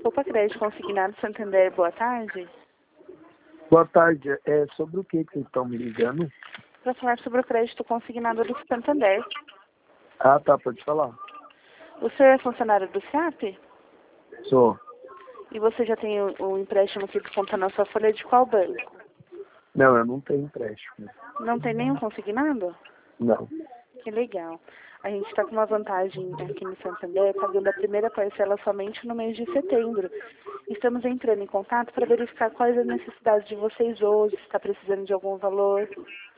Opa, Crédito Consignado Santander, boa tarde. Boa tarde. É sobre o que estão me ligando? Para falar sobre o crédito consignado do Santander. Ah, tá. Pode falar. O senhor é funcionário do SEAP? Sou. E você já tem o empréstimo que desconta na sua folha de qual banco? Não, eu não tenho empréstimo. Não tem nenhum consignado? Não. Que legal. A gente está com uma vantagem aqui no Santander, pagando a primeira parcela somente no mês de setembro. Estamos entrando em contato para verificar quais as necessidades de vocês hoje, se está precisando de algum valor.